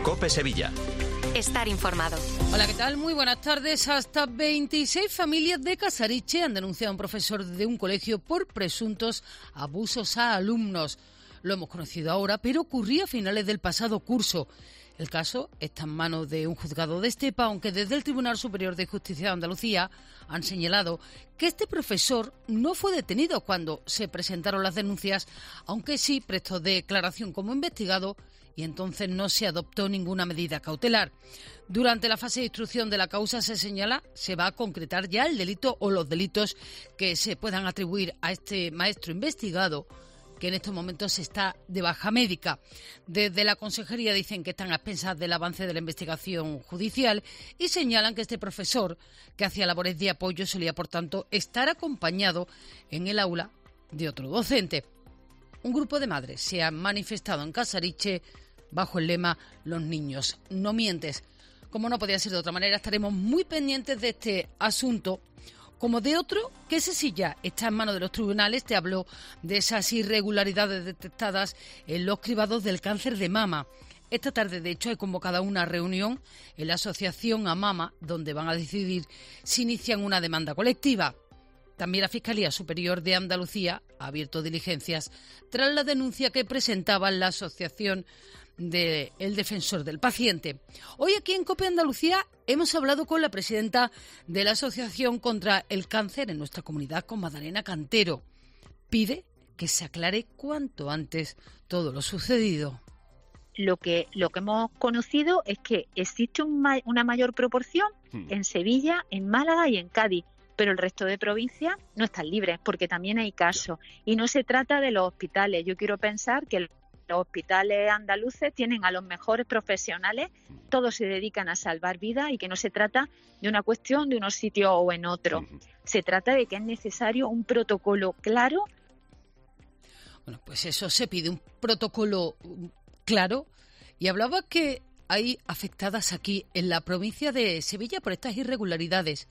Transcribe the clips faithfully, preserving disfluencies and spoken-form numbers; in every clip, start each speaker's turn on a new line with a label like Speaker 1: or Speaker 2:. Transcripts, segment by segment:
Speaker 1: COPE Sevilla.
Speaker 2: Estar informado.
Speaker 3: Hola, ¿qué tal? Muy buenas tardes. Hasta veintiséis familias de Casariche han denunciado a un profesor de un colegio por presuntos abusos a alumnos. Lo hemos conocido ahora, pero ocurría a finales del pasado curso. El caso está en manos de un juzgado de Estepa, aunque desde el Tribunal Superior de Justicia de Andalucía han señalado que este profesor no fue detenido cuando se presentaron las denuncias, aunque sí prestó declaración como investigado y entonces no se adoptó ninguna medida cautelar. Durante la fase de instrucción de la causa se señala, se va a concretar ya el delito o los delitos que se puedan atribuir a este maestro investigado, que en estos momentos está de baja médica. Desde la Consejería dicen que están a expensas del avance de la investigación judicial y señalan que este profesor, que hacía labores de apoyo, solía, por tanto, estar acompañado en el aula de otro docente. Un grupo de madres se ha manifestado en Casariche bajo el lema «Los niños no mientes». Como no podía ser de otra manera, estaremos muy pendientes de este asunto, como de otro, que ese sí ya está en manos de los tribunales. Te hablo de esas irregularidades detectadas en los cribados del cáncer de mama. Esta tarde, de hecho, hay convocada una reunión en la asociación AMAMA, donde van a decidir si inician una demanda colectiva. También la Fiscalía Superior de Andalucía ha abierto diligencias tras la denuncia que presentaba la asociación del Defensor del Paciente. Hoy aquí en COPE Andalucía hemos hablado con la presidenta de la Asociación contra el Cáncer en nuestra comunidad, con Madalena Cantero. Pide que se aclare cuanto antes todo lo sucedido.
Speaker 4: Lo que, lo que hemos conocido es que existe un ma- una mayor proporción hmm. en Sevilla, en Málaga y en Cádiz, pero el resto de provincias no están libres, porque también hay casos. Y no se trata de los hospitales. Yo quiero pensar que el Los hospitales andaluces tienen a los mejores profesionales, todos se dedican a salvar vidas y que no se trata de una cuestión de unos sitios o en otros. Se trata de que es necesario un protocolo claro.
Speaker 3: Bueno, pues eso se pide, un protocolo claro. Y hablaba que hay afectadas aquí en la provincia de Sevilla por estas irregularidades.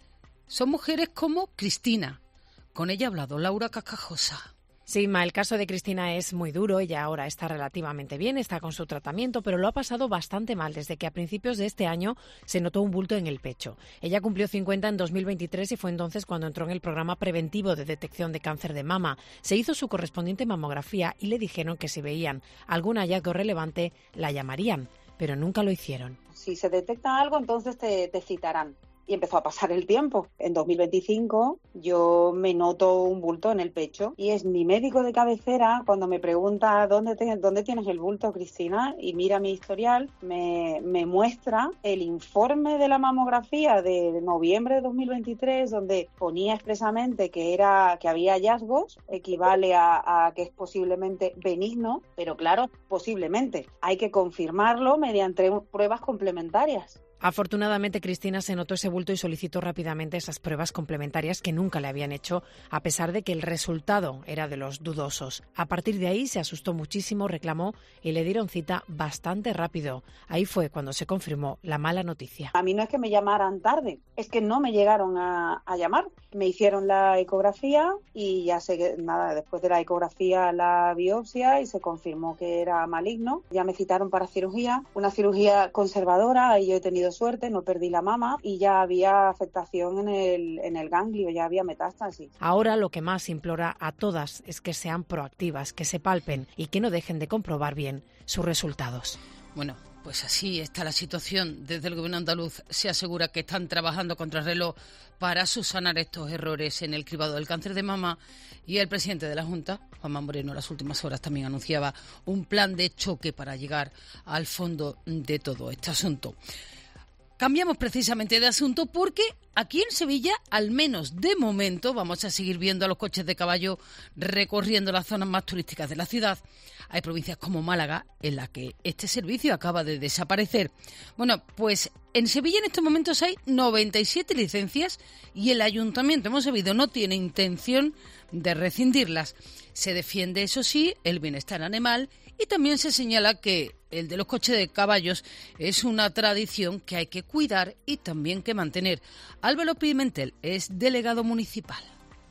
Speaker 3: Son mujeres como Cristina. Con ella ha hablado Laura Cascajosa.
Speaker 5: Sí, Ma, el caso de Cristina es muy duro. Ella ahora está relativamente bien, está con su tratamiento, pero lo ha pasado bastante mal desde que a principios de este año se notó un bulto en el pecho. Ella cumplió cincuenta en dos mil veintitrés y fue entonces cuando entró en el programa preventivo de detección de cáncer de mama. Se hizo su correspondiente mamografía y le dijeron que si veían algún hallazgo relevante la llamarían, pero nunca lo hicieron.
Speaker 6: Si se detecta algo, entonces te, te citarán. Y empezó a pasar el tiempo. En dos mil veinticinco yo me noto un bulto en el pecho y es mi médico de cabecera cuando me pregunta ¿dónde, te, dónde tienes el bulto, Cristina? Y mira mi historial, me, me muestra el informe de la mamografía de noviembre de dos mil veintitrés donde ponía expresamente que, era, que había hallazgos, equivale a, a que es posiblemente benigno, pero claro, posiblemente. Hay que confirmarlo mediante pruebas complementarias.
Speaker 5: Afortunadamente, Cristina se notó ese bulto y solicitó rápidamente esas pruebas complementarias que nunca le habían hecho, a pesar de que el resultado era de los dudosos. A partir de ahí se asustó muchísimo, reclamó y le dieron cita bastante rápido. Ahí fue cuando se confirmó la mala noticia.
Speaker 6: A mí no es que me llamaran tarde, es que no me llegaron a, a llamar. Me hicieron la ecografía y ya sé, nada, después de la ecografía la biopsia y se confirmó que era maligno. Ya me citaron para cirugía, una cirugía conservadora y yo he tenido suerte, no perdí la mama y ya había afectación en el, en el ganglio, ya había metástasis.
Speaker 5: Ahora lo que más implora a todas es que sean proactivas, que se palpen y que no dejen de comprobar bien sus resultados.
Speaker 3: Bueno, pues así está la situación. Desde el Gobierno andaluz se asegura que están trabajando contra el reloj para subsanar estos errores en el cribado del cáncer de mama y el presidente de la Junta, Juanma Moreno, en las últimas horas también anunciaba un plan de choque para llegar al fondo de todo este asunto. Cambiamos precisamente de asunto porque aquí en Sevilla, al menos de momento, vamos a seguir viendo a los coches de caballo recorriendo las zonas más turísticas de la ciudad. Hay provincias como Málaga en la que este servicio acaba de desaparecer. Bueno, pues en Sevilla en estos momentos hay noventa y siete licencias y el ayuntamiento, hemos sabido, no tiene intención de rescindirlas. Se defiende, eso sí, el bienestar animal y también se señala que el de los coches de caballos es una tradición que hay que cuidar y también que mantener. Álvaro Pimentel es delegado municipal.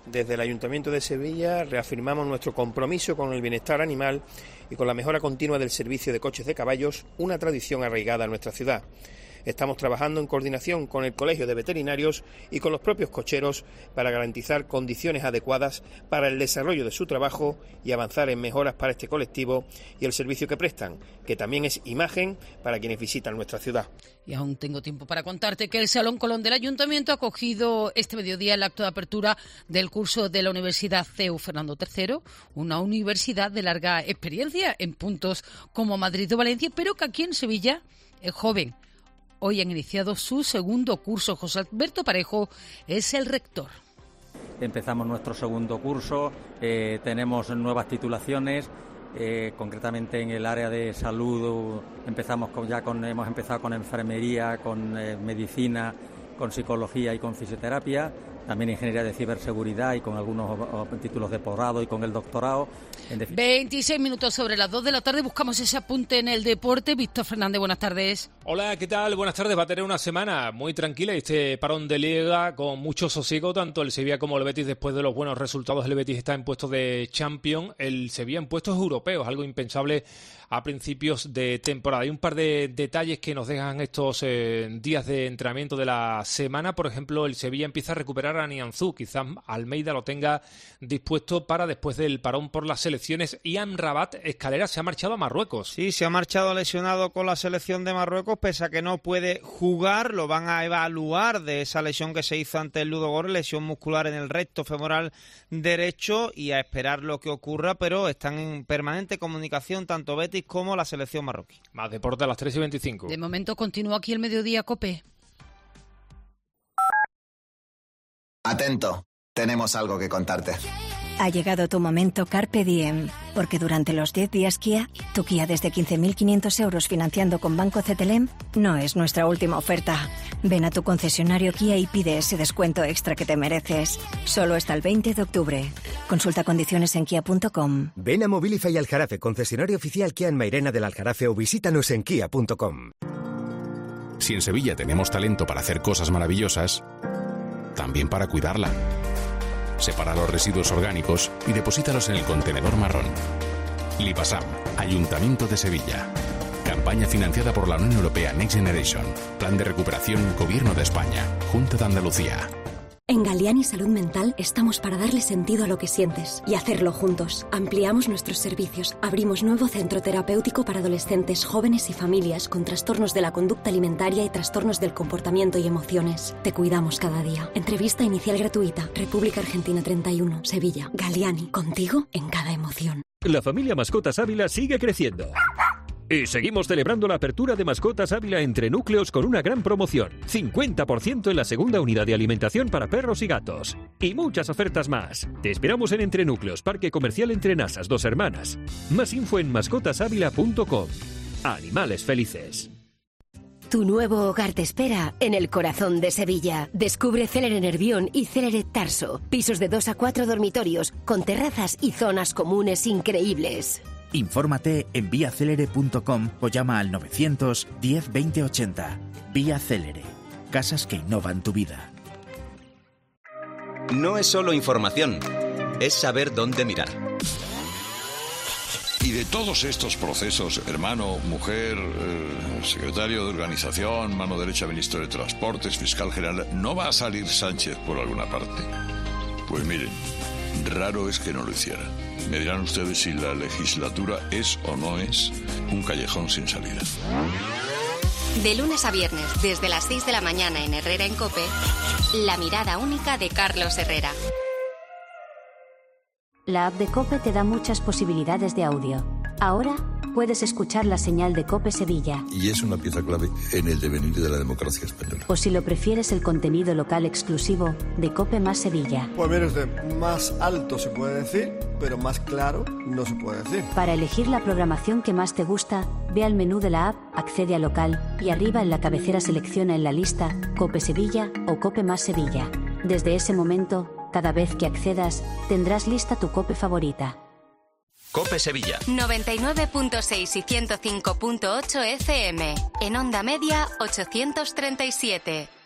Speaker 1: Desde el Ayuntamiento de Sevilla reafirmamos nuestro compromiso con el bienestar animal y con la mejora continua del servicio de coches de caballos, una tradición arraigada en nuestra ciudad. Estamos trabajando en coordinación con el Colegio de Veterinarios y con los propios cocheros para garantizar condiciones adecuadas para el desarrollo de su trabajo y avanzar en mejoras para este colectivo y el servicio que prestan, que también es imagen para quienes visitan nuestra ciudad.
Speaker 3: Y aún tengo tiempo para contarte que el Salón Colón del Ayuntamiento ha acogido este mediodía el acto de apertura del curso de la Universidad C E U Fernando tercero, una universidad de larga experiencia en puntos como Madrid o Valencia, pero que aquí en Sevilla es joven. Hoy han iniciado su segundo curso. José Alberto Parejo es el rector.
Speaker 2: Empezamos nuestro segundo curso, eh, tenemos nuevas titulaciones, eh, concretamente en el área de salud empezamos con, ya con, hemos empezado con enfermería, con eh, medicina, con psicología y con fisioterapia, también ingeniería de ciberseguridad y con algunos o, o, títulos de posgrado y con el doctorado. En
Speaker 3: veintiséis minutos sobre las dos de la tarde, buscamos ese apunte en el deporte. Víctor Fernández, buenas tardes.
Speaker 7: Hola, ¿qué tal? Buenas tardes. Va a tener una semana muy tranquila este parón de liga con mucho sosiego, tanto el Sevilla como el Betis. Después de los buenos resultados, el Betis está en puestos de Champions, el Sevilla en puestos europeos, algo impensable a principios de temporada. Hay un par de detalles que nos dejan estos eh, días de entrenamiento de la semana. Por ejemplo, el Sevilla empieza a recuperar a Nianzú. Quizás Almeida lo tenga dispuesto para después del parón por las selecciones. Y Amrabat Escalera se ha marchado a Marruecos.
Speaker 8: Sí, se ha marchado lesionado con la selección de Marruecos, pese a que no puede jugar. Lo van a evaluar de esa lesión que se hizo ante el Ludogorets, lesión muscular en el recto femoral derecho, y a esperar lo que ocurra, pero están en permanente comunicación tanto Betis como la selección marroquí.
Speaker 7: Más deporte a las tres y veinticinco.
Speaker 3: De momento continúa aquí el mediodía COPE.
Speaker 9: Atento, tenemos algo que contarte.
Speaker 10: Ha llegado tu momento Carpe Diem, porque durante los diez días Kia, tu Kia desde quince mil quinientos euros financiando con Banco C T L M no es nuestra última oferta. Ven a tu concesionario Kia y pide ese descuento extra que te mereces. Solo hasta el veinte de octubre. Consulta condiciones en kia punto com.
Speaker 11: Ven a Mobilify Aljarafe, concesionario oficial Kia en Mairena del Aljarafe, o visítanos en kia punto com.
Speaker 12: Si en Sevilla tenemos talento para hacer cosas maravillosas, también para cuidarla. Separa los residuos orgánicos y deposítalos en el contenedor marrón. Lipasam, Ayuntamiento de Sevilla. Campaña financiada por la Unión Europea Next Generation. Plan de recuperación Gobierno de España. Junta de Andalucía.
Speaker 13: En Galliani Salud Mental estamos para darle sentido a lo que sientes y hacerlo juntos. Ampliamos nuestros servicios, abrimos nuevo centro terapéutico para adolescentes, jóvenes y familias con trastornos de la conducta alimentaria y trastornos del comportamiento y emociones. Te cuidamos cada día. Entrevista inicial gratuita. República Argentina treinta y uno, Sevilla. Galliani, contigo en cada emoción.
Speaker 14: La familia Mascotas Ávila sigue creciendo. Y seguimos celebrando la apertura de Mascotas Ávila entre núcleos con una gran promoción. cincuenta por ciento en la segunda unidad de alimentación para perros y gatos. Y muchas ofertas más. Te esperamos en Entrenúcleos, Parque Comercial Entre Nasas, Dos Hermanas. Más info en mascotas ávila punto com. Animales felices.
Speaker 15: Tu nuevo hogar te espera en el corazón de Sevilla. Descubre Célere Nervión y Célere Tarso. Pisos de dos a cuatro dormitorios, con terrazas y zonas comunes increíbles.
Speaker 16: Infórmate en vía célere punto com o llama al novecientos diez veinte ochenta. Vía Célere. Casas que innovan tu vida.
Speaker 17: No es solo información, es saber dónde mirar.
Speaker 18: Y de todos estos procesos, hermano, mujer, eh, secretario de organización, mano derecha ministro de Transportes, fiscal general, ¿no va a salir Sánchez por alguna parte? Pues miren, raro es que no lo hiciera. Me dirán ustedes si la legislatura es o no es un callejón sin salida.
Speaker 19: De lunes a viernes, desde las seis de la mañana en Herrera en COPE, la mirada única de Carlos Herrera.
Speaker 20: La app de COPE te da muchas posibilidades de audio. Ahora puedes escuchar la señal de COPE Sevilla.
Speaker 18: Y es una pieza clave en el devenir de la democracia española.
Speaker 20: O si lo prefieres, el contenido local exclusivo de COPE más Sevilla.
Speaker 21: Pues mire usted, más alto se puede decir, pero más claro no se puede decir.
Speaker 20: Para elegir la programación que más te gusta, ve al menú de la app, accede a local y arriba en la cabecera selecciona en la lista COPE Sevilla o COPE más Sevilla. Desde ese momento, cada vez que accedas, tendrás lista tu COPE favorita.
Speaker 17: COPE Sevilla.
Speaker 19: noventa y nueve punto seis y ciento cinco punto ocho F M. En onda media, ochocientos treinta y siete.